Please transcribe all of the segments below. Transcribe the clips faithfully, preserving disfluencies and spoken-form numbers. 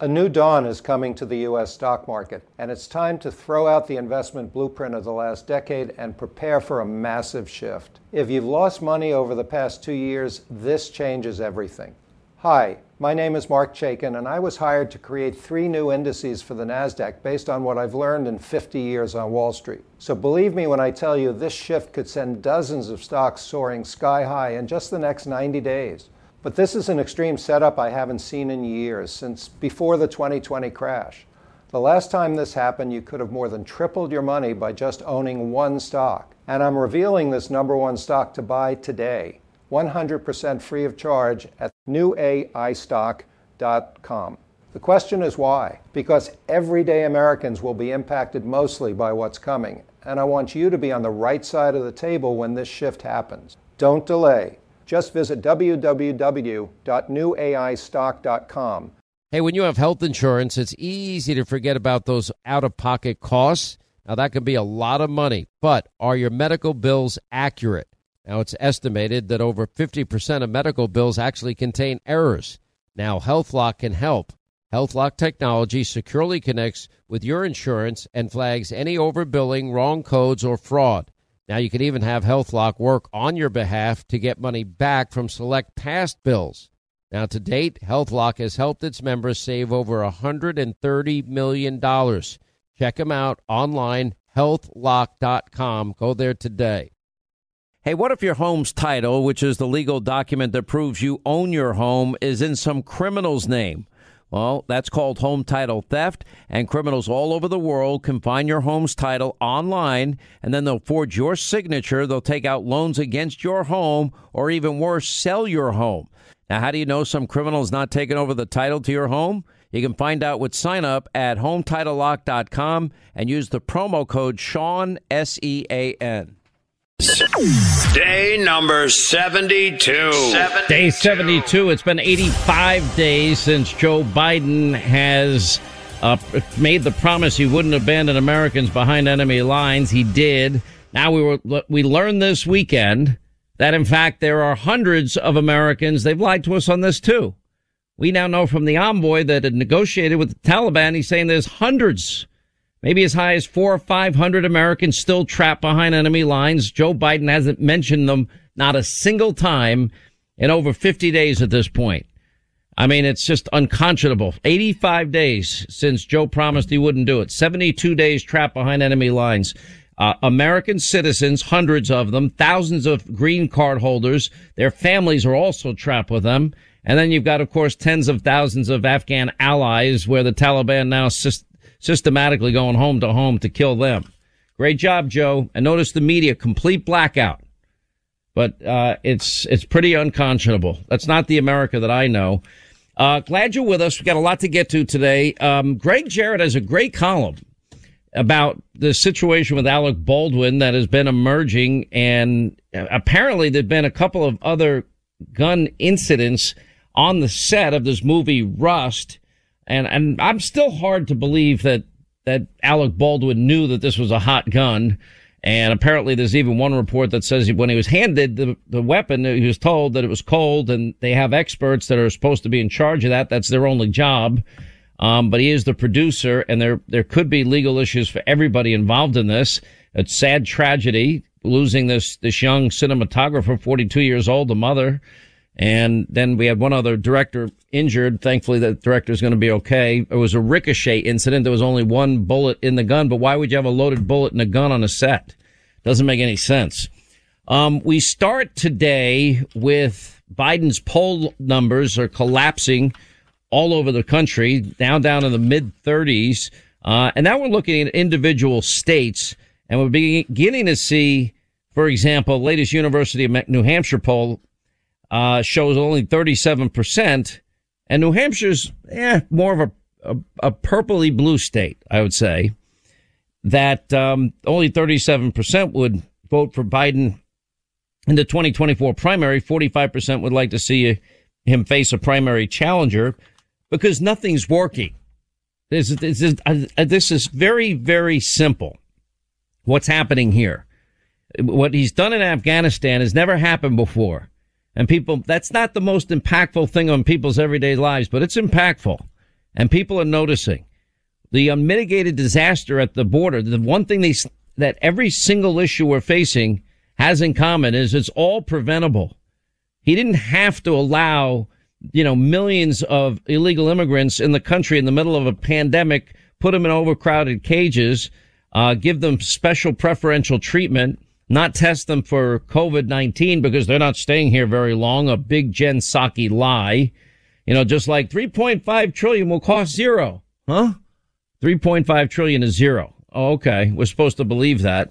A new dawn is coming to the U S stock market, and it's time to throw out the investment blueprint of the last decade and prepare for a massive shift. If you've lost money over the past two years, this changes everything. Hi, my name is Mark Chaikin, and I was hired to create three new indices for the NASDAQ based on what I've learned in fifty years on Wall Street. So believe me when I tell you this shift could send dozens of stocks soaring sky high in just the next ninety days. But this is an extreme setup I haven't seen in years, since before the twenty twenty crash. The last time this happened, you could have more than tripled your money by just owning one stock. And I'm revealing this number one stock to buy today, one hundred percent free of charge at new A I stock dot com. The question is why? Because everyday Americans will be impacted mostly by what's coming. And I want you to be on the right side of the table when this shift happens. Don't delay. Just visit w w w dot new A I stock dot com. Hey, when you have health insurance, it's easy to forget about those out-of-pocket costs. Now, that can be a lot of money, but are your medical bills accurate? Now, it's estimated that over fifty percent of medical bills actually contain errors. Now, HealthLock can help. HealthLock technology securely connects with your insurance and flags any overbilling, wrong codes, or fraud. Now, you can even have HealthLock work on your behalf to get money back from select past bills. Now, to date, HealthLock has helped its members save over one hundred thirty million dollars. Check them out online, health lock dot com. Go there today. Hey, what if your home's title, which is the legal document that proves you own your home, is in some criminal's name? Well, that's called home title theft, and criminals all over the world can find your home's title online, and then they'll forge your signature. They'll take out loans against your home, or even worse, sell your home. Now, how do you know some criminal's not taking over the title to your home? You can find out with sign up at home title lock dot com and use the promo code Sean, S E A N. Day number seventy-two. seventy-two. Day seventy-two. It's been eighty-five days since Joe Biden has uh, made the promise he wouldn't abandon Americans behind enemy lines. He did. Now we were we learned this weekend that, in fact, there are hundreds of Americans. They've lied to us on this, too. We now know from the envoy that had negotiated with the Taliban, he's saying there's hundreds, maybe as high as four or five hundred Americans still trapped behind enemy lines. Joe Biden hasn't mentioned them not a single time in over fifty days at this point. I mean, it's just unconscionable. eighty-five days since Joe promised he wouldn't do it. seventy-two days trapped behind enemy lines. Uh, American citizens, hundreds of them, thousands of green card holders. Their families are also trapped with them. And then you've got, of course, tens of thousands of Afghan allies where the Taliban now syst- systematically going home to home to kill them. Great job, Joe. And notice the media, complete blackout. But uh it's it's pretty unconscionable. That's not the America that I know. Uh glad you're with us. We've got a lot to get to today. Um Greg Jarrett has a great column about the situation with Alec Baldwin that has been emerging. And apparently there've been a couple of other gun incidents on the set of this movie Rust. And, and I'm still hard to believe that, that Alec Baldwin knew that this was a hot gun. And apparently there's even one report that says when he was handed the, the weapon, he was told that it was cold, and they have experts that are supposed to be in charge of that. That's their only job. Um, but he is the producer, and there, there could be legal issues for everybody involved in this. It's sad tragedy, losing this, this young cinematographer, forty-two years old, the mother. And then we had one other director injured. Thankfully, the director is going to be okay. It was a ricochet incident. There was only one bullet in the gun, but why would you have a loaded bullet in a gun on a set? Doesn't make any sense. Um, we start today with Biden's poll numbers are collapsing all over the country, now down in the mid thirties. Uh, and now we're looking at individual states, and we're beginning to see, for example, latest University of New Hampshire poll uh shows only thirty-seven percent, and New Hampshire's eh, more of a, a, a purpley blue state, I would say, that um only thirty-seven percent would vote for Biden in the twenty twenty-four primary. forty-five percent would like to see him face a primary challenger because nothing's working. This, this, is, uh, this is very, very simple. What's happening here? What he's done in Afghanistan has never happened before. And people, that's not the most impactful thing on people's everyday lives, but it's impactful. and people are noticing the unmitigated disaster at the border. The one thing they, that every single issue we're facing has in common is it's all preventable. He didn't have to allow, you know, millions of illegal immigrants in the country in the middle of a pandemic, put them in overcrowded cages, uh, give them special preferential treatment, not test them for COVID nineteen because they're not staying here very long. A big Jen Psaki lie. You know, just like three point five trillion will cost zero. Huh? three point five trillion is zero. Oh, okay. We're supposed to believe that.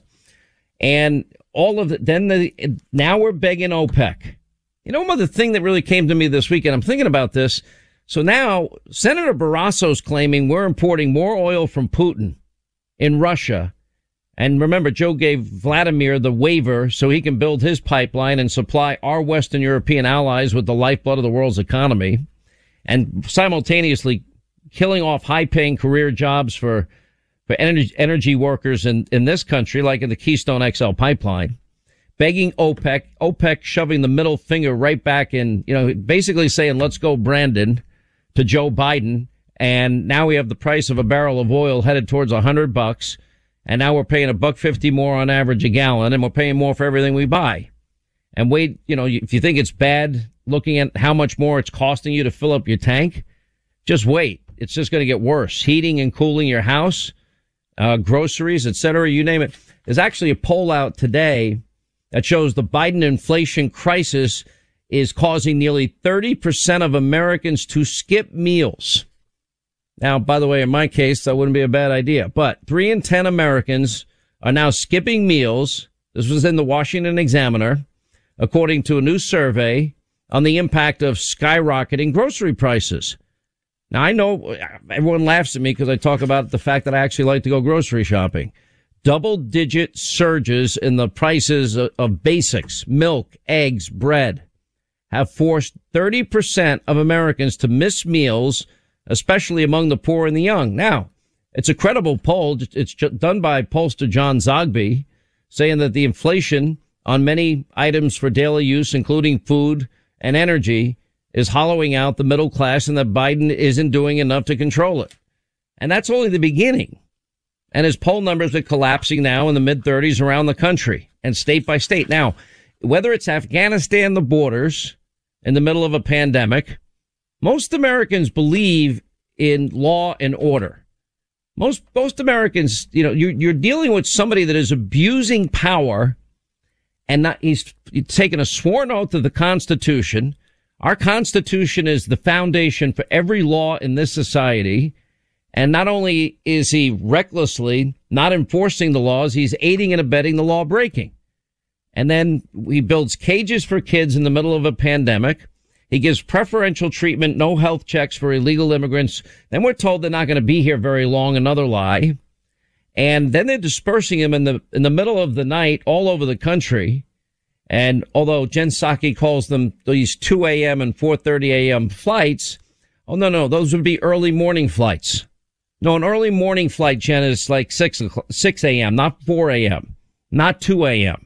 And all of it. Then the, now we're begging OPEC. You know, one other thing that really came to me this weekend, I'm thinking about this. So now Senator Barrasso's claiming we're importing more oil from Putin in Russia. And remember, Joe gave Vladimir the waiver so he can build his pipeline and supply our Western European allies with the lifeblood of the world's economy, and simultaneously killing off high-paying career jobs for for energy, energy workers in, in this country, like in the Keystone X L pipeline, begging OPEC, OPEC shoving the middle finger right back in, you know, basically saying, let's go, Brandon, to Joe Biden. And now we have the price of a barrel of oil headed towards a hundred bucks. And now we're paying a buck fifty more on average a gallon, and we're paying more for everything we buy. And wait, you know, if you think it's bad looking at how much more it's costing you to fill up your tank, just wait. It's just going to get worse. Heating and cooling your house, uh, groceries, et cetera, you name it. There's actually a poll out today that shows the Biden inflation crisis is causing nearly thirty percent of Americans to skip meals. Now, by the way, in my case, that wouldn't be a bad idea. But three in ten Americans are now skipping meals. This was in the Washington Examiner, according to a new survey on the impact of skyrocketing grocery prices. Now, I know everyone laughs at me because I talk about the fact that I actually like to go grocery shopping. Double-digit surges in the prices of, of basics, milk, eggs, bread, have forced thirty percent of Americans to miss meals, especially among the poor and the young. Now, it's a credible poll. It's done by pollster John Zogby, saying that the inflation on many items for daily use, including food and energy, is hollowing out the middle class and that Biden isn't doing enough to control it. And that's only the beginning. And his poll numbers are collapsing now in the mid thirties around the country and state by state. Now, whether it's Afghanistan, the borders, in the middle of a pandemic, most Americans believe in law and order. Most, most Americans, you know, you're, you're dealing with somebody that is abusing power and not, he's, he's taken a sworn oath of the Constitution. Our Constitution is the foundation for every law in this society. And not only is he recklessly not enforcing the laws, he's aiding and abetting the law breaking. And then he builds cages for kids in the middle of a pandemic. He gives preferential treatment, no health checks for illegal immigrants. Then we're told they're not going to be here very long, another lie. And then they're dispersing them in the in the middle of the night all over the country. And although Jen Psaki calls them these two a.m. and four thirty a.m. flights, oh, no, no, those would be early morning flights. No, an early morning flight, Jen, is like six a.m., not four a.m., not two a.m.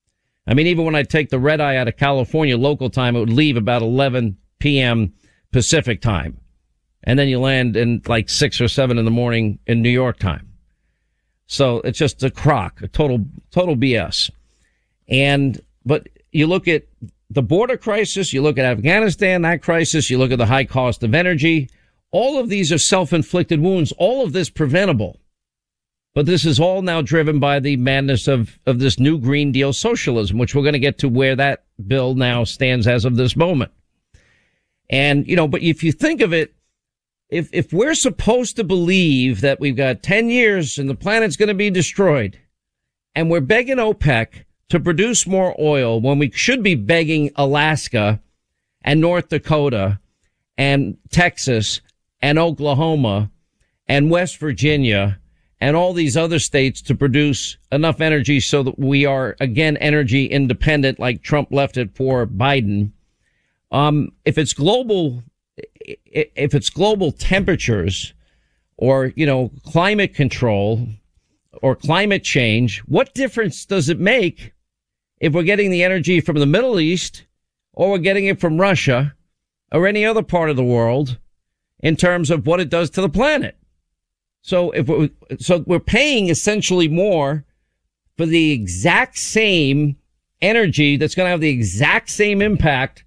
I mean, even when I take the red eye out of California local time, it would leave about eleven p.m. Pacific time. And then you land in like six or seven in the morning in New York time. So it's just a crock, a total, total B S. And, but you look at the border crisis, you look at Afghanistan, that crisis, you look at the high cost of energy. All of these are self-inflicted wounds. All of this preventable. But this is all now driven by the madness of, of this new Green Deal socialism, which we're going to get to where that bill now stands as of this moment. And, you know, but if you think of it, if, if we're supposed to believe that we've got ten years and the planet's going to be destroyed, and we're begging OPEC to produce more oil when we should be begging Alaska and North Dakota and Texas and Oklahoma and West Virginia and all these other states to produce enough energy so that we are, again, energy independent, like Trump left it for Biden. Um, if it's global, if it's global temperatures or, you know, climate control or climate change, what difference does it make if we're getting the energy from the Middle East or we're getting it from Russia or any other part of the world? in terms of what it does to the planet. So if we're, so we're paying essentially more for the exact same energy that's going to have the exact same impact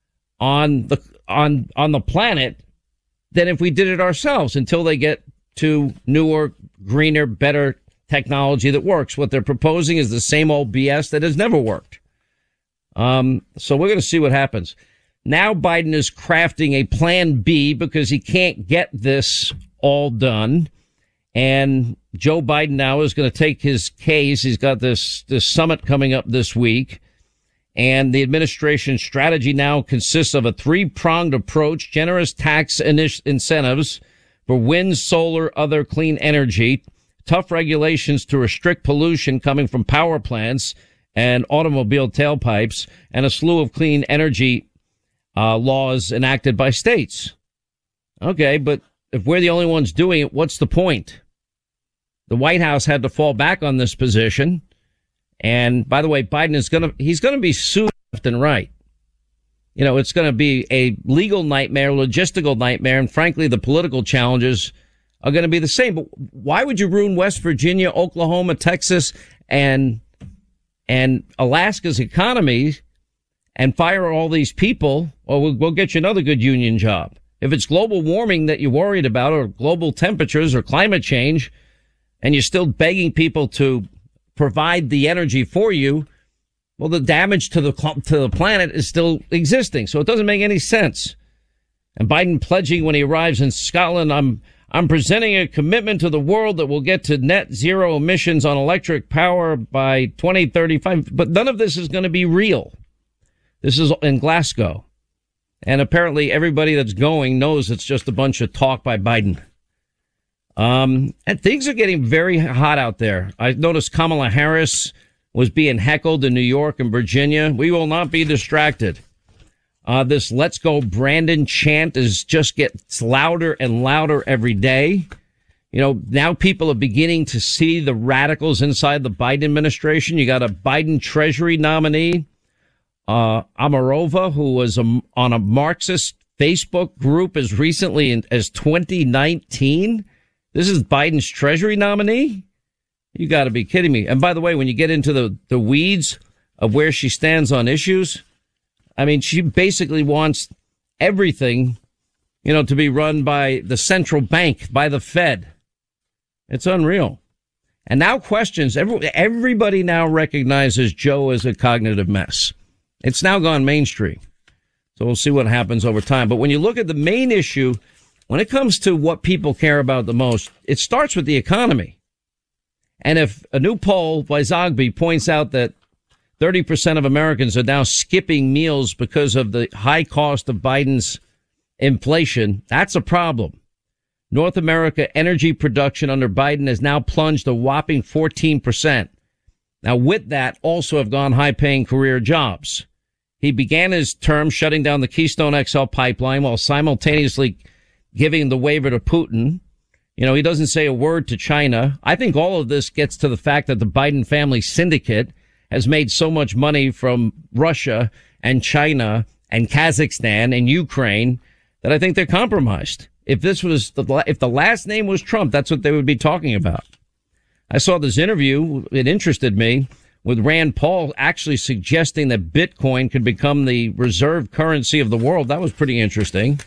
on the on on the planet than if we did it ourselves until they get to newer, greener, better technology that works. What they're proposing is the same old B S that has never worked. Um, so we're going to see what happens. Now Biden is crafting a plan B because he can't get this all done. And Joe Biden now is going to take his case. He's got this, this summit coming up this week. And the administration's strategy now consists of a three-pronged approach, generous tax init- incentives for wind, solar, other clean energy, tough regulations to restrict pollution coming from power plants and automobile tailpipes, and a slew of clean energy uh, laws enacted by states. Okay, but if we're the only ones doing it, what's the point? The White House had to fall back on this position. And by the way, Biden is going to, he's going to be sued left and right. You know, it's going to be a legal nightmare, logistical nightmare, and frankly, the political challenges are going to be the same. But why would you ruin West Virginia, Oklahoma, Texas, and, and Alaska's economy and fire all these people? Or we'll, we'll get you another good union job. If it's global warming that you're worried about, or global temperatures or climate change, and you're still begging people to provide the energy for you, well, the damage to the to the planet is still existing. So it doesn't make any sense. And Biden pledging when he arrives in Scotland, I'm I'm presenting a commitment to the world that will get to net zero emissions on electric power by twenty thirty-five. But none of this is going to be real. This is in Glasgow. And apparently everybody that's going knows it's just a bunch of talk by Biden. Um, and things are getting very hot out there. I noticed Kamala Harris was being heckled in New York and Virginia. We will not be distracted. Uh, this Let's Go Brandon chant is just gets louder and louder every day. You know, now people are beginning to see the radicals inside the Biden administration. You got a Biden Treasury nominee, uh, Amarova, who was a, on a Marxist Facebook group as recently in, as twenty nineteen. This is Biden's Treasury nominee? You got to be kidding me. And by the way, when you get into the, the weeds of where she stands on issues, I mean, she basically wants everything, you know, to be run by the central bank, by the Fed. It's unreal. And now questions, every, everybody now recognizes Joe as a cognitive mess. It's now gone mainstream. So we'll see what happens over time. But when you look at the main issue, when it comes to what people care about the most, it starts with the economy. And if a new poll by Zogby points out that thirty percent of Americans are now skipping meals because of the high cost of Biden's inflation, that's a problem. North America energy production under Biden has now plunged a whopping fourteen percent. Now, with that, also have gone high-paying career jobs. He began his term shutting down the Keystone X L pipeline while simultaneously giving the waiver to Putin. You know, he doesn't say a word to China. I think all of this gets to the fact that the Biden family syndicate has made so much money from Russia and China and Kazakhstan and Ukraine that I think they're compromised. If this was the, if the last name was Trump, that's what they would be talking about. I saw this interview. It interested me with Rand Paul actually suggesting that Bitcoin could become the reserve currency of the world. That was pretty interesting.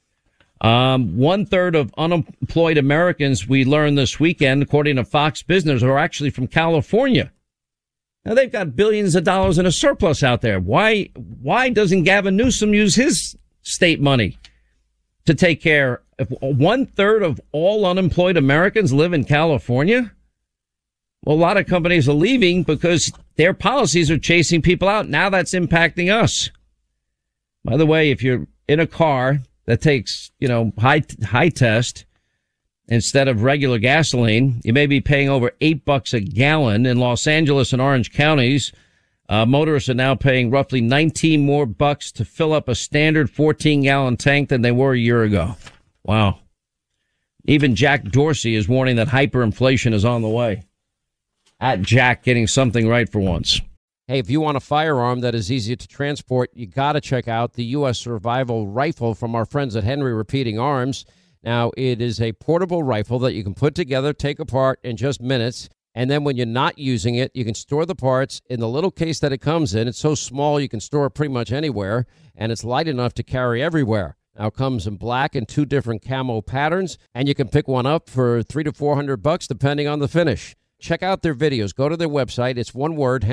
Um, one third of unemployed Americans, we learned this weekend, according to Fox Business, are actually from California. Now they've got billions of dollars in a surplus out there. Why, why doesn't Gavin Newsom use his state money to take care? If one third of all unemployed Americans live in California, well, a lot of companies are leaving because their policies are chasing people out. Now that's impacting us. By the way, if you're in a car that takes, you know, high, high test instead of regular gasoline, you may be paying over eight bucks a gallon. In Los Angeles and Orange counties, uh, motorists are now paying roughly nineteen more bucks to fill up a standard fourteen gallon tank than they were a year ago. Wow. Even Jack Dorsey is warning that hyperinflation is on the way. At Jack getting something right for once. Hey, if you want a firearm that is easy to transport, you got to check out the U S Survival Rifle from our friends at Henry Repeating Arms. Now, it is a portable rifle that you can put together, take apart in just minutes. And then when you're not using it, you can store the parts in the little case that it comes in. It's so small you can store it pretty much anywhere, and it's light enough to carry everywhere. Now, it comes in black and two different camo patterns, and you can pick one up for three to four hundred bucks, depending on the finish. Check out their videos. Go to their website. It's one word,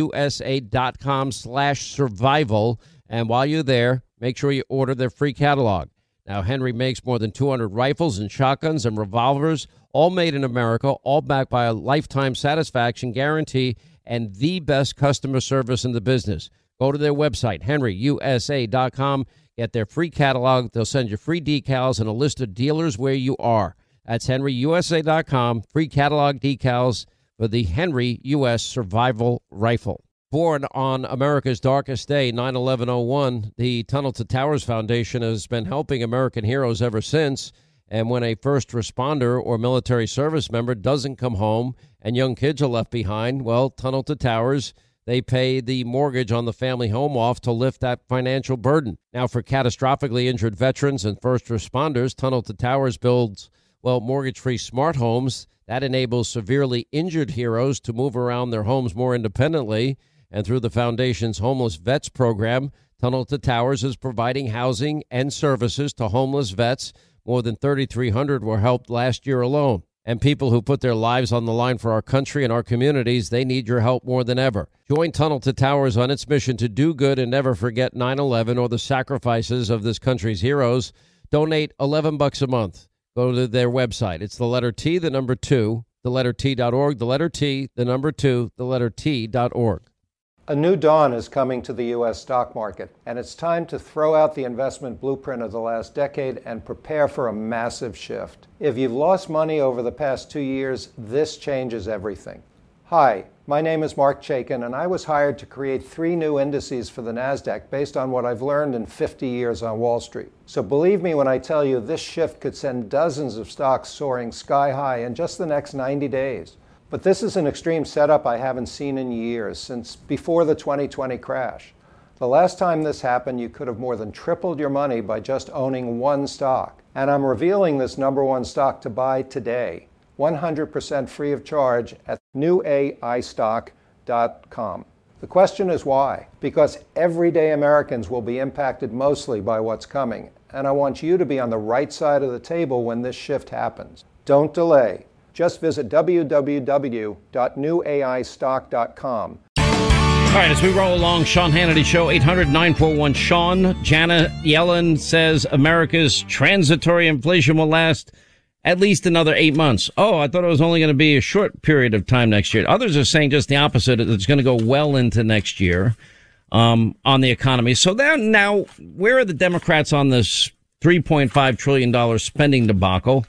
henryusa.com slash survival. And while you're there, make sure you order their free catalog. Now, Henry makes more than two hundred rifles and shotguns and revolvers, all made in America, all backed by a lifetime satisfaction guarantee and the best customer service in the business. Go to their website, henry u s a dot com. Get their free catalog. They'll send you free decals and a list of dealers where you are. That's henry u s a dot com. Free catalog decals for the Henry U S Survival Rifle. Born on America's darkest day, nine eleven oh one, the Tunnel to Towers Foundation has been helping American heroes ever since. And when a first responder or military service member doesn't come home and young kids are left behind, well, Tunnel to Towers, they pay the mortgage on the family home off to lift that financial burden. Now, for catastrophically injured veterans and first responders, Tunnel to Towers builds, well, mortgage-free smart homes. That enables severely injured heroes to move around their homes more independently. And through the foundation's Homeless Vets program, Tunnel to Towers is providing housing and services to homeless vets. More than thirty-three hundred were helped last year alone. And people who put their lives on the line for our country and our communities, they need your help more than ever. Join Tunnel to Towers on its mission to do good and never forget nine eleven or the sacrifices of this country's heroes. Donate eleven bucks a month. Go to their website. It's the letter T, the number two, the letter T dot org, the letter T, the number two, the letter T dot org. A new dawn is coming to the U S stock market, and it's time to throw out the investment blueprint of the last decade and prepare for a massive shift. If you've lost money over the past two years, this changes everything. Hi, my name is Mark Chaikin, and I was hired to create three new indices for the NASDAQ based on what I've learned in fifty years on Wall Street. So believe me when I tell you this shift could send dozens of stocks soaring sky high in just the next ninety days. But this is an extreme setup I haven't seen in years, since before the twenty twenty crash. The last time this happened, you could have more than tripled your money by just owning one stock. And I'm revealing this number one stock to buy today, one hundred percent free of charge at new a i stock dot com. The question is why? Because everyday Americans will be impacted mostly by what's coming, and I want you to be on the right side of the table when this shift happens. Don't delay. Just visit w w w dot new a i stock dot com. All right, as we roll along, Sean Hannity Show, eight hundred nine four one Sean. Janet Yellen says America's transitory inflation will last at least another eight months. Oh, I thought it was only going to be a short period of time next year. Others are saying just the opposite. It's going to go well into next year um, on the economy. So now, now, where are the Democrats on this three point five trillion dollars spending debacle?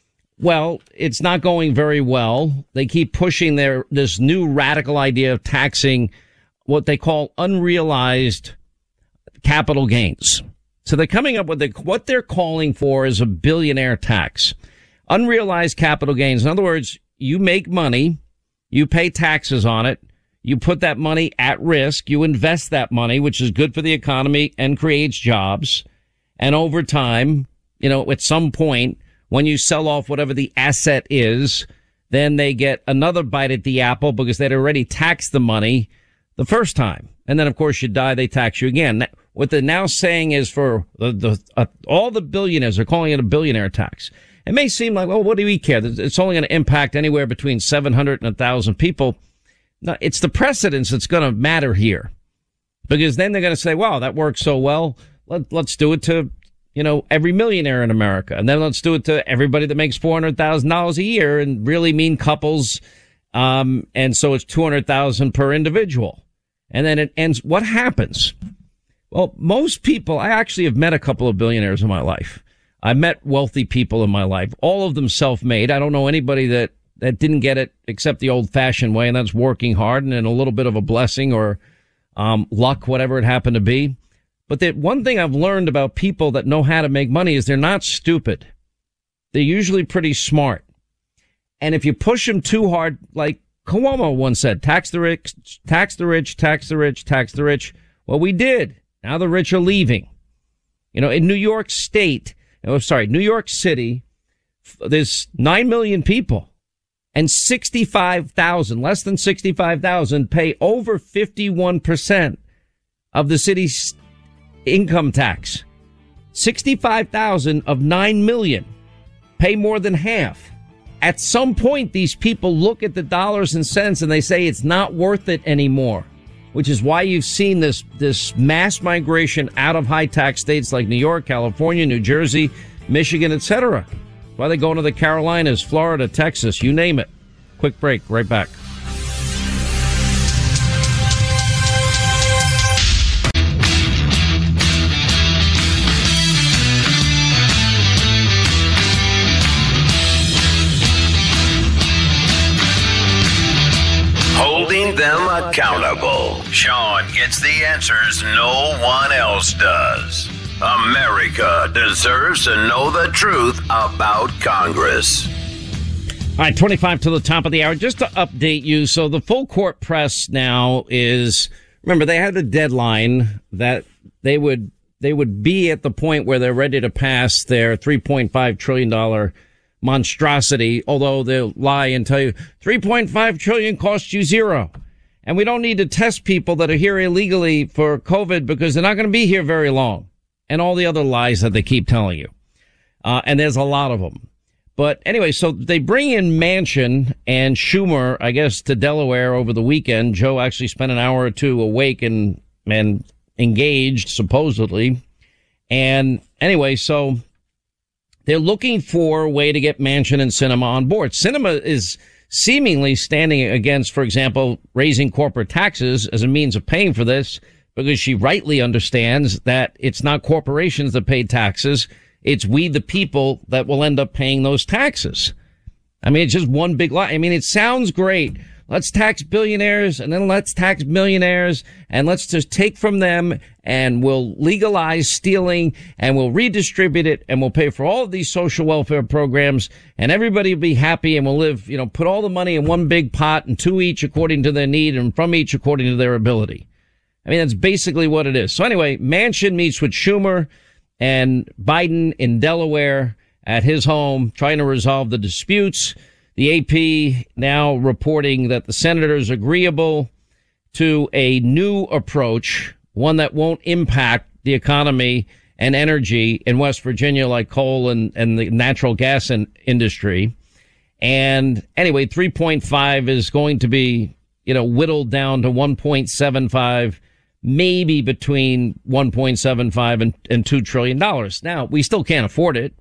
Well, it's not going very well. They keep pushing their this new radical idea of taxing what they call unrealized capital gains. So they're coming up with the, what they're calling for is a billionaire tax. Unrealized capital gains. In other words, you make money, you pay taxes on it, you put that money at risk, you invest that money, which is good for the economy and creates jobs. And over time, you know, at some point, when you sell off whatever the asset is, then they get another bite at the apple because they'd already taxed the money the first time. And then, of course, you die, they tax you again. What they're now saying is for the, the uh, all the billionaires, they're calling it a billionaire tax. It may seem like, well, what do we care? It's only going to impact anywhere between seven hundred and one thousand people. No, it's the precedence that's going to matter here. Because then they're going to say, wow, that works so well. Let, let's do it to, you know, every millionaire in America. And then let's do it to everybody that makes four hundred thousand dollars a year and really mean couples. Um, and so it's two hundred thousand per individual. And then it ends. What happens? Well, most people, I actually have met a couple of billionaires in my life. I met wealthy people in my life, all of them self-made. I don't know anybody that, that didn't get it except the old fashioned way. And that's working hard and then a little bit of a blessing or, um, luck, whatever it happened to be. But the one thing I've learned about people that know how to make money is they're not stupid. They're usually pretty smart. And if you push them too hard, like Cuomo once said, tax the rich, tax the rich, tax the rich, tax the rich. Well, we did. Now the rich are leaving. You know, in New York State, oh, sorry, New York City, there's nine million people and sixty-five thousand, less than sixty-five thousand pay over fifty-one percent of the city's income tax. sixty-five thousand of nine million pay more than half. At some point, these people look at the dollars and cents and they say it's not worth it anymore, which is why you've seen this, this mass migration out of high tax states like New York, California, New Jersey, Michigan, et cetera. Why they go into the Carolinas, Florida, Texas, you name it. Quick break, right back. Holding them accountable. Sean gets the answers no one else does. America deserves to know the truth about Congress. All right, twenty-five to the top of the hour. Just to update you, so the full court press now is, remember, they had a deadline that they would they would be at the point where they're ready to pass their three point five trillion dollars monstrosity, although they'll lie and tell you three point five trillion dollars costs you zero. And we don't need to test people that are here illegally for COVID because they're not going to be here very long. And all the other lies that they keep telling you. Uh, and there's a lot of them. But anyway, so they bring in Manchin and Schumer, I guess, to Delaware over the weekend. Joe actually spent an hour or two awake and, and engaged, supposedly. And anyway, so they're looking for a way to get Manchin and Sinema on board. Sinema is seemingly standing against, for example, raising corporate taxes as a means of paying for this, because she rightly understands that it's not corporations that pay taxes. It's we, the people, that will end up paying those taxes. I mean, it's just one big lie. I mean, it sounds great. Let's tax billionaires and then let's tax millionaires and let's just take from them and we'll legalize stealing and we'll redistribute it and we'll pay for all of these social welfare programs and everybody will be happy and we'll live, you know, put all the money in one big pot and two each according to their need and from each according to their ability. I mean, that's basically what it is. So anyway, Manchin meets with Schumer and Biden in Delaware at his home, trying to resolve the disputes. The A P now reporting that the senators are agreeable to a new approach, one that won't impact the economy and energy in West Virginia like coal and, and the natural gas in, industry. And anyway, three point five is going to be, you know, whittled down to one point seven five, maybe between one point seven five and, and two trillion dollars. Now, we still can't afford it.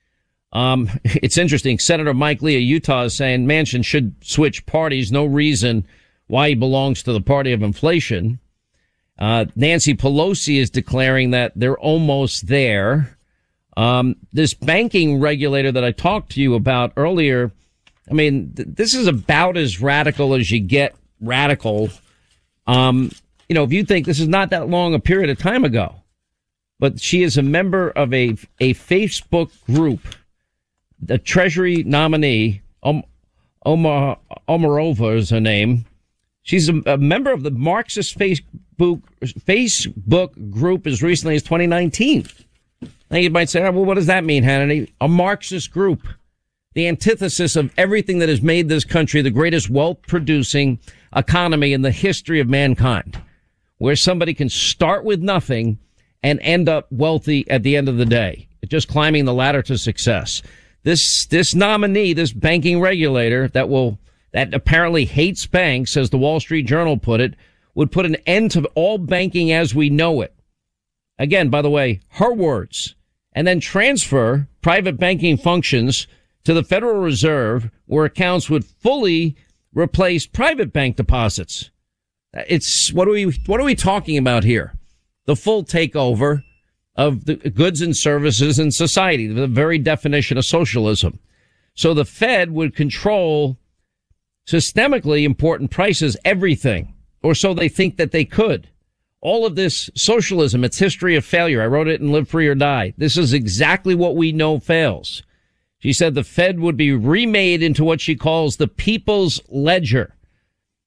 Um, it's interesting. Senator Mike Lee of Utah is saying Manchin should switch parties. No reason why he belongs to the party of inflation. Uh, Nancy Pelosi is declaring that they're almost there. Um, this banking regulator that I talked to you about earlier, I mean, th- this is about as radical as you get radical. Um, you know, if you think this is not that long a period of time ago, but she is a member of a, a Facebook group. The Treasury nominee, um, Omar Omarova is her name. She's a, a member of the Marxist Facebook Facebook group as recently as twenty nineteen. Now you might say, oh, well, what does that mean, Hannity? A Marxist group, the antithesis of everything that has made this country the greatest wealth-producing economy in the history of mankind, where somebody can start with nothing and end up wealthy at the end of the day, just climbing the ladder to success. This, this nominee, this banking regulator that will, that apparently hates banks, as the Wall Street Journal put it, would put an end to all banking as we know it. Again, by the way, her words, and then transfer private banking functions to the Federal Reserve, where accounts would fully replace private bank deposits. It's, what are we, what are we talking about here? The full takeover of the goods and services in society, the very definition of socialism. So the Fed would control systemically important prices, everything, or so they think that they could. All of this socialism, its history of failure. I wrote it in Live Free or Die. This is exactly what we know fails. She said the Fed would be remade into what she calls the people's ledger,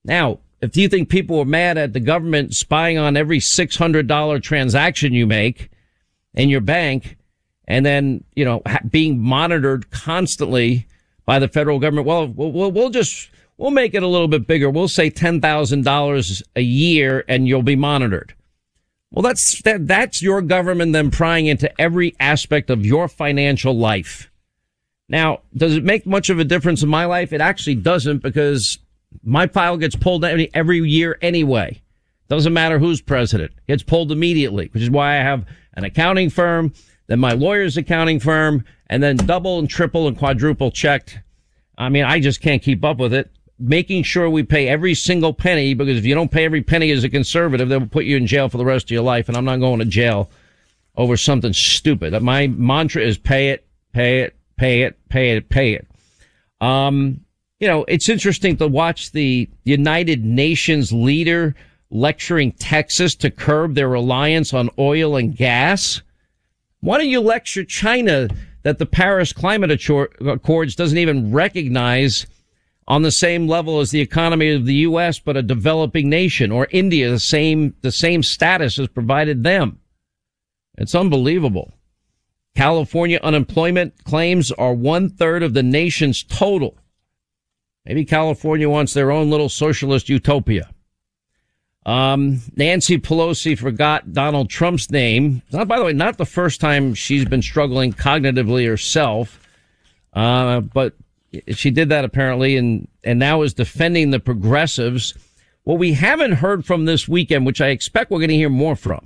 Now, if you think people are mad at the government spying on every six hundred dollars transaction you make in your bank and then, you know, ha- being monitored constantly by the federal government, well, we'll, we'll just, we'll make it a little bit bigger. We'll say ten thousand dollars a year and you'll be monitored. Well, that's, that, that's your government then prying into every aspect of your financial life. Now, does it make much of a difference in my life? It actually doesn't, because my file gets pulled every, every year anyway. Doesn't matter who's president. It gets pulled immediately, which is why I have an accounting firm, then my lawyer's accounting firm, and then double and triple and quadruple checked. I mean, I just can't keep up with it. Making sure we pay every single penny, because if you don't pay every penny as a conservative, they'll put you in jail for the rest of your life, and I'm not going to jail over something stupid. My mantra is pay it, pay it, pay it, pay it, pay it. Um, you know, it's interesting to watch the United Nations leader lecturing Texas to curb their reliance on oil and gas. Why don't you lecture China that the Paris Climate Accords doesn't even recognize on the same level as the economy of the U S, but a developing nation, or India, the same, the same status has provided them. It's unbelievable. California unemployment claims are one third of the nation's total. Maybe California wants their own little socialist utopia. Um, Nancy Pelosi forgot Donald Trump's name. Not, by the way, not the first time she's been struggling cognitively herself. Uh, but she did that apparently, and, and now is defending the progressives. What we haven't heard from this weekend, which I expect we're going to hear more from,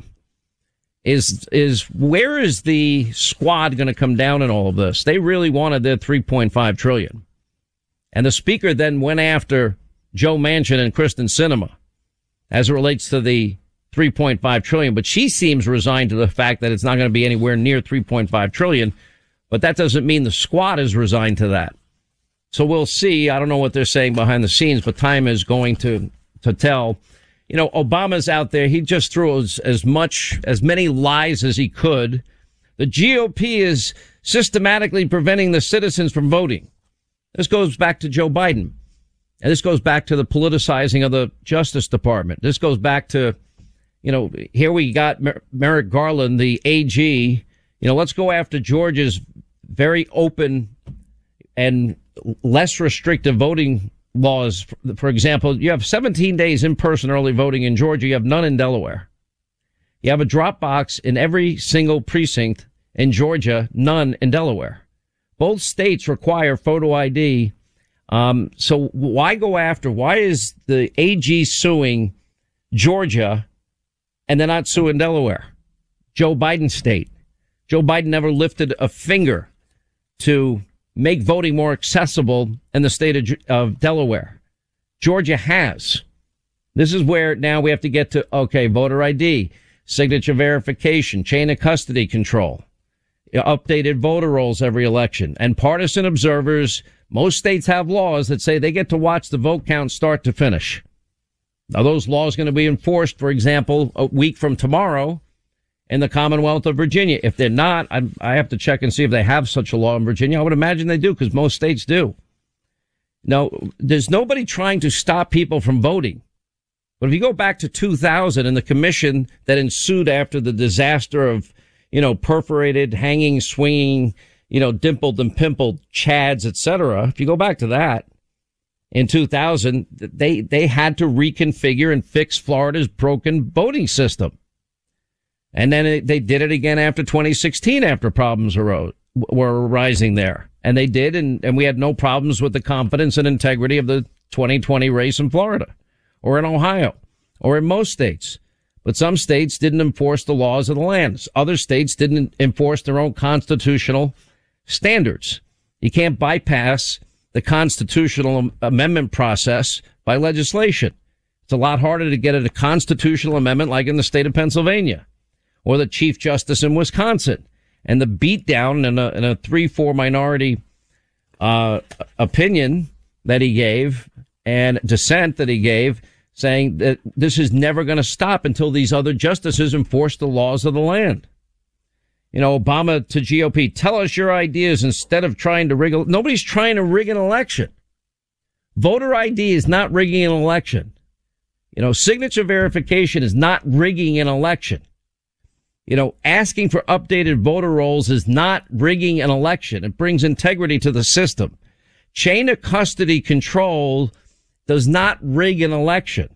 is, is where is the squad going to come down in all of this? They really wanted their three point five trillion. And the speaker then went after Joe Manchin and Kristen Sinema as it relates to the three point five trillion. But she seems resigned to the fact that it's not going to be anywhere near three point five trillion. But that doesn't mean the squad is resigned to that. So we'll see. I don't know what they're saying behind the scenes, but time is going to, to tell. You know, Obama's out there. He just threw as, as much, as many lies as he could. The G O P is systematically preventing the citizens from voting. This goes back to Joe Biden. And this goes back to the politicizing of the Justice Department. This goes back to, you know, here we got Mer- Merrick Garland, the A G. You know, let's go after Georgia's very open and less restrictive voting laws. For example, you have seventeen days in-person early voting in Georgia. You have none in Delaware. You have a drop box in every single precinct in Georgia, none in Delaware. Both states require photo I D. Um, so why go after, why is the A G suing Georgia and they're not suing Delaware? Joe Biden's state. Joe Biden never lifted a finger to make voting more accessible in the state of, of Delaware. Georgia has. This is where now we have to get to, okay, voter I D, signature verification, chain of custody control, updated voter rolls every election, and partisan observers. Most states have laws that say they get to watch the vote count start to finish. Are those laws going to be enforced, for example, a week from tomorrow in the Commonwealth of Virginia? If they're not, I, I have to check and see if they have such a law in Virginia. I would imagine they do, because most states do. No, there's nobody trying to stop people from voting. But if you go back to two thousand and the commission that ensued after the disaster of, you know, perforated, hanging, swinging, you know, dimpled and pimpled Chads, et cetera. If you go back to that in two thousand, they, they had to reconfigure and fix Florida's broken voting system. And then it, they did it again after twenty sixteen, after problems arose, were arising there. And they did, and, and we had no problems with the confidence and integrity of the twenty twenty race in Florida or in Ohio or in most states. But some states didn't enforce the laws of the land. Other states didn't enforce their own constitutional standards. You can't bypass the constitutional amendment process by legislation. It's a lot harder to get at a constitutional amendment like in the state of Pennsylvania or the Chief Justice in Wisconsin. And the beatdown in a, in a three four minority uh opinion that he gave and dissent that he gave, saying that this is never going to stop until these other justices enforce the laws of the land. You know, Obama to G O P, tell us your ideas instead of trying to rig. A, nobody's trying to rig an election. Voter I D is not rigging an election. You know, signature verification is not rigging an election. You know, asking for updated voter rolls is not rigging an election. It brings integrity to the system. Chain of custody control does not rig an election.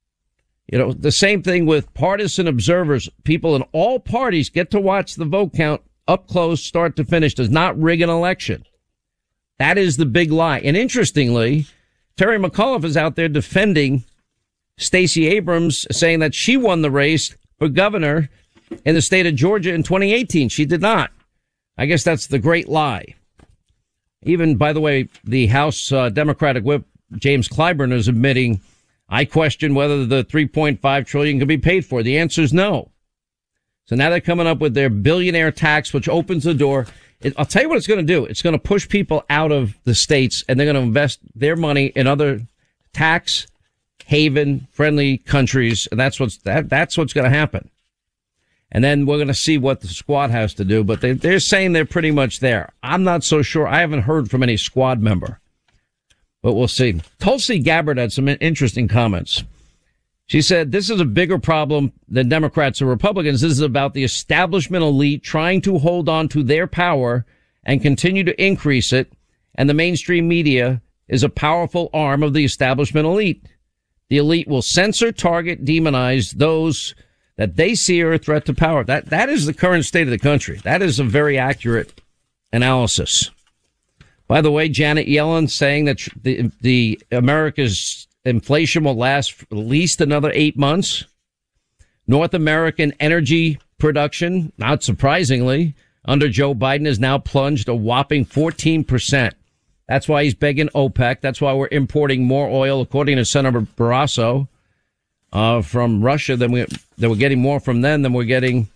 You know, the same thing with partisan observers. People in all parties get to watch the vote count up close, start to finish, does not rig an election. That is the big lie. And interestingly, Terry McAuliffe is out there defending Stacey Abrams, saying that she won the race for governor in the state of Georgia in twenty eighteen. She did not. I guess that's the great lie. Even, by the way, the House uh, Democratic Whip, James Clyburn, is admitting, I question whether the three point five trillion dollars can be paid for. The answer is no. So now they're coming up with their billionaire tax, which opens the door. It, I'll tell you what it's going to do. It's going to push people out of the states, and they're going to invest their money in other tax haven friendly countries. And that's what's, that, that's what's going to happen. And then we're going to see what the squad has to do. But they, they're saying they're pretty much there. I'm not so sure. I haven't heard from any squad member. But we'll see. Tulsi Gabbard had some interesting comments. She said, this is a bigger problem than Democrats or Republicans. This is about the establishment elite trying to hold on to their power and continue to increase it. And the mainstream media is a powerful arm of the establishment elite. The elite will censor, target, demonize those that they see are a threat to power. That, that is the current state of the country. That is a very accurate analysis. By the way, Janet Yellen saying that the, the America's inflation will last for at least another eight months. North American energy production, not surprisingly, under Joe Biden has now plunged a whopping fourteen percent. That's why he's begging OPEC. That's why we're importing more oil, according to Senator Barrasso, uh, from Russia than we, that we're getting more from them than we're getting,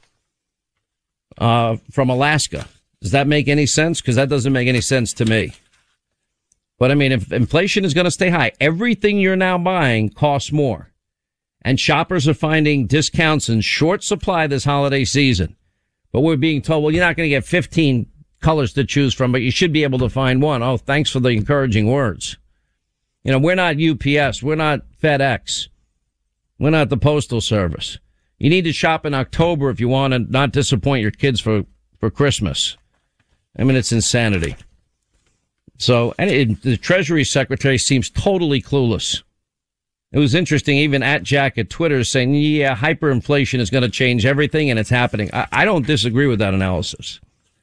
uh, from Alaska. Does that make any sense? Because that doesn't make any sense to me. But I mean, if inflation is going to stay high, everything you're now buying costs more. And shoppers are finding discounts in short supply this holiday season. But we're being told, well, you're not going to get fifteen colors to choose from, but you should be able to find one. Oh, thanks for the encouraging words. You know, we're not U P S. We're not FedEx. We're not the Postal Service. You need to shop in October if you want to not disappoint your kids for, for Christmas. I mean, it's insanity. So, and it, the Treasury Secretary seems totally clueless. It was interesting, even at Jack at Twitter saying, yeah, hyperinflation is going to change everything, and it's happening. I, I don't disagree with that analysis.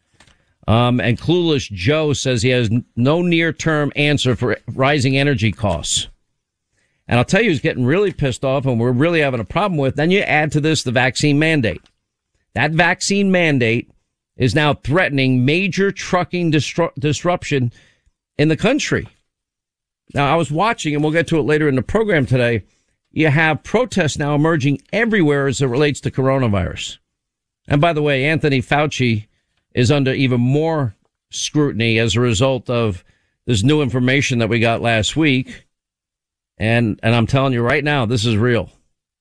Um, and Clueless Joe says he has no near-term answer for rising energy costs. And I'll tell you who's getting really pissed off and we're really having a problem with. Then you add to this the vaccine mandate. That vaccine mandate is now threatening major trucking distru- disruption in the country. Now, I was watching, and we'll get to it later in the program today, you have protests now emerging everywhere as it relates to coronavirus. And by the way, Anthony Fauci is under even more scrutiny as a result of this new information that we got last week. And, and I'm telling you right now, this is real.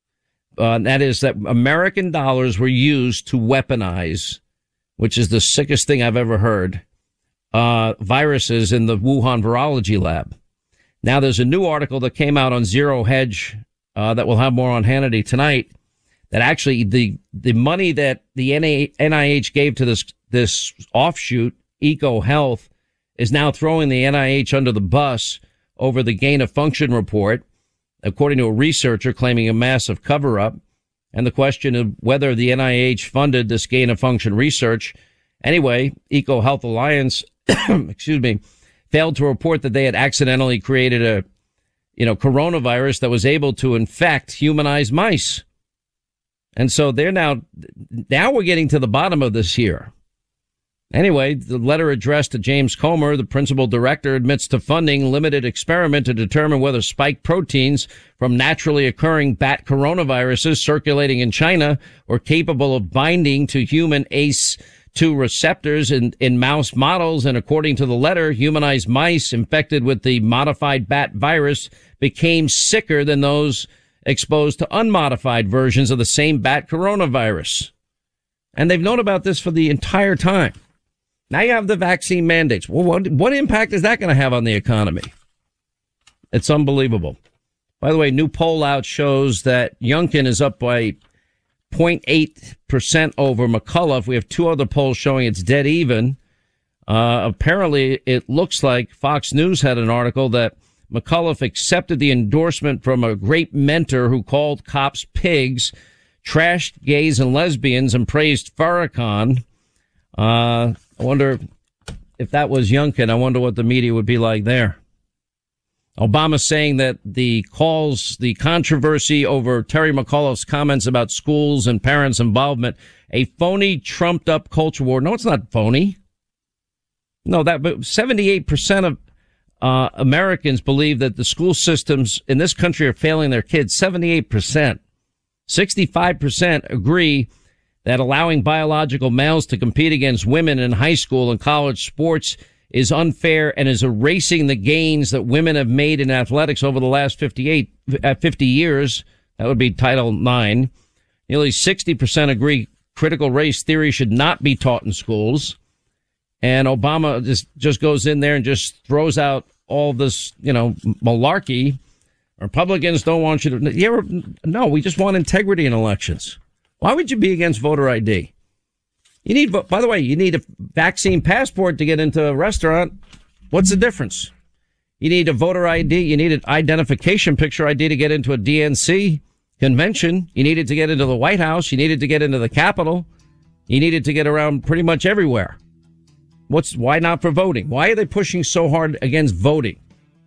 Uh, that is that American dollars were used to weaponize, which is the sickest thing I've ever heard, uh, viruses in the Wuhan virology lab. Now, there's a new article that came out on Zero Hedge, uh, that we'll have more on Hannity tonight, that actually the, the money that the N I H gave to this, this offshoot, EcoHealth, is now throwing the N I H under the bus over the gain of function report, according to a researcher claiming a massive cover up. And the question of whether the N I H funded this gain of function research. Anyway, EcoHealth Alliance, excuse me, failed to report that they had accidentally created a, you know, coronavirus that was able to infect humanized mice. And so they're now, now we're getting to the bottom of this here. Anyway, the letter addressed to James Comer, the principal director, admits to funding limited experiment to determine whether spike proteins from naturally occurring bat coronaviruses circulating in China were capable of binding to human A C E two receptors in, in mouse models. And according to the letter, humanized mice infected with the modified bat virus became sicker than those exposed to unmodified versions of the same bat coronavirus. And they've known about this for the entire time. Now you have the vaccine mandates. Well, what, what impact is that going to have on the economy? It's unbelievable. By the way, new poll out shows that Youngkin is up by zero point eight percent over McCullough. We have two other polls showing it's dead even. Uh, apparently, it looks like Fox News had an article that McCullough accepted the endorsement from a great mentor who called cops pigs, trashed gays and lesbians, and praised Farrakhan. Uh, I wonder if that was Youngkin. I wonder what the media would be like there. Obama saying that the calls, the controversy over Terry McAuliffe's comments about schools and parents' involvement, a phony, trumped-up culture war. No, it's not phony. No, that but seventy-eight percent of uh Americans believe that the school systems in this country are failing their kids. seventy-eight percent. sixty-five percent agree that allowing biological males to compete against women in high school and college sports is unfair and is erasing the gains that women have made in athletics over the last fifty-eight, uh, fifty years. That would be Title nine. Nearly sixty percent agree critical race theory should not be taught in schools. And Obama just, just goes in there and just throws out all this, you know, malarkey. Republicans don't want you to. You ever, no, we just want integrity in elections. Why would you be against voter I D? You need, by the way, you need a vaccine passport to get into a restaurant. What's the difference? You need a voter I D. You need an identification picture I D to get into a D N C convention. You needed to get into the White House. You needed to get into the Capitol. You needed to get around pretty much everywhere. What's, why not for voting? Why are they pushing so hard against voting?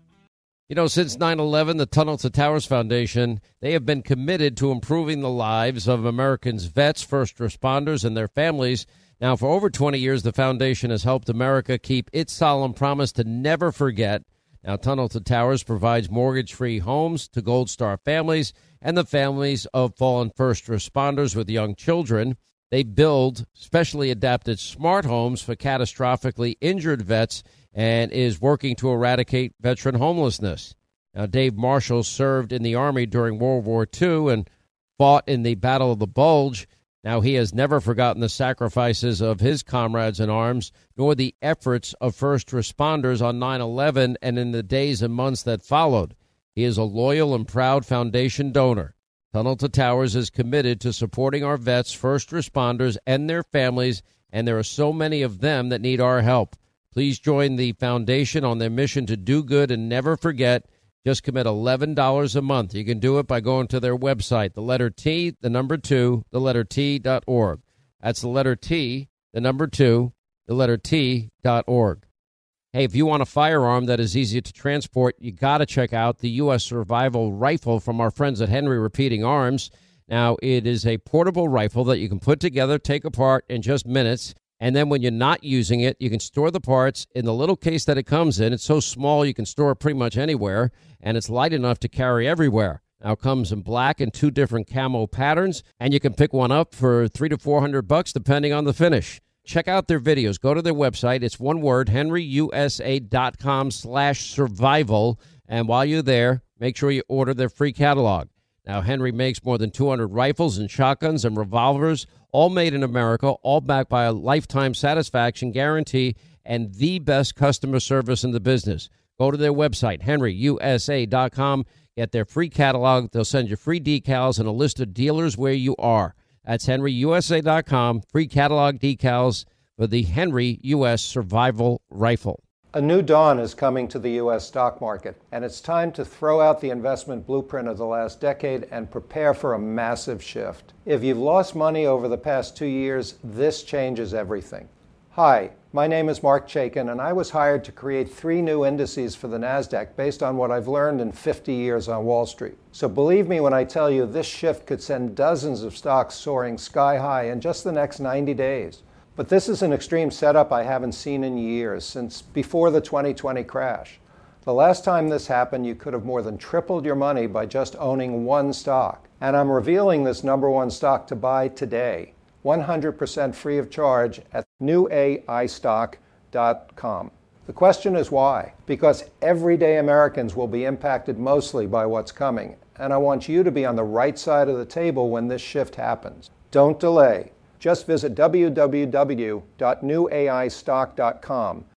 You know, since nine eleven, the Tunnel to Towers Foundation, they have been committed to improving the lives of Americans' vets, first responders, and their families. Now, for over twenty years, the foundation has helped America keep its solemn promise to never forget. Now, Tunnel to Towers provides mortgage-free homes to Gold Star families and the families of fallen first responders with young children. They build specially adapted smart homes for catastrophically injured vets and is working to eradicate veteran homelessness. Now, Dave Marshall served in the Army during World War Two and fought in the Battle of the Bulge. Now, he has never forgotten the sacrifices of his comrades in arms, nor the efforts of first responders on nine eleven and in the days and months that followed. He is a loyal and proud foundation donor. Tunnel to Towers is committed to supporting our vets, first responders, and their families, and there are so many of them that need our help. Please join the foundation on their mission to do good and never forget. Just commit eleven dollars a month. You can do it by going to their website, the letter T, the number two, the letter T dot org. That's the letter T, the number two, the letter T dot org. Hey, if you want a firearm that is easy to transport, you got to check out the U S Survival Rifle from our friends at Henry Repeating Arms. Now, it is a portable rifle that you can put together, take apart in just minutes. And then when you're not using it, you can store the parts in the little case that it comes in. It's so small you can store it pretty much anywhere, and it's light enough to carry everywhere. Now, it comes in black and two different camo patterns, and you can pick one up for three to four hundred bucks depending on the finish. Check out their videos. Go to their website. It's one word, henryusa.com slash survival. And while you're there, make sure you order their free catalog. Now, Henry makes more than two hundred rifles and shotguns and revolvers, all made in America, all backed by a lifetime satisfaction guarantee and the best customer service in the business. Go to their website, henry u s a dot com. Get their free catalog. They'll send you free decals and a list of dealers where you are. That's henry u s a dot com. Free catalog decals for the Henry U S Survival Rifle. A new dawn is coming to the U S stock market, and it's time to throw out the investment blueprint of the last decade and prepare for a massive shift. If you've lost money over the past two years, this changes everything. Hi, my name is Mark Chaikin, and I was hired to create three new indices for the NASDAQ based on what I've learned in fifty years on Wall Street. So believe me when I tell you this shift could send dozens of stocks soaring sky high in just the next ninety days. But this is an extreme setup I haven't seen in years, since before the twenty twenty crash. The last time this happened, you could have more than tripled your money by just owning one stock. And I'm revealing this number one stock to buy today, one hundred percent free of charge at new a i stock dot com. The question is why? Because everyday Americans will be impacted mostly by what's coming, and I want you to be on the right side of the table when this shift happens. Don't delay. Just visit w w w dot new a i stock dot com